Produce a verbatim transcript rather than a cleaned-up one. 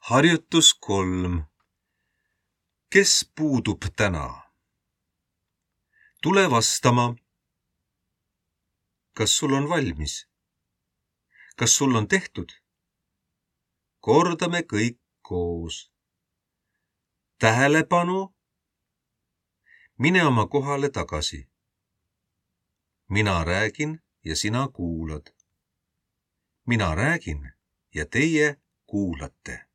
Harjutus kolm. Kes puudub täna? Tule vastama. Kas sul on valmis? Kas sul on tehtud? Kordame kõik koos. Tähelepanu. Mine oma kohale tagasi. Mina räägin ja sina kuulad. Mina räägin ja teie kuulate.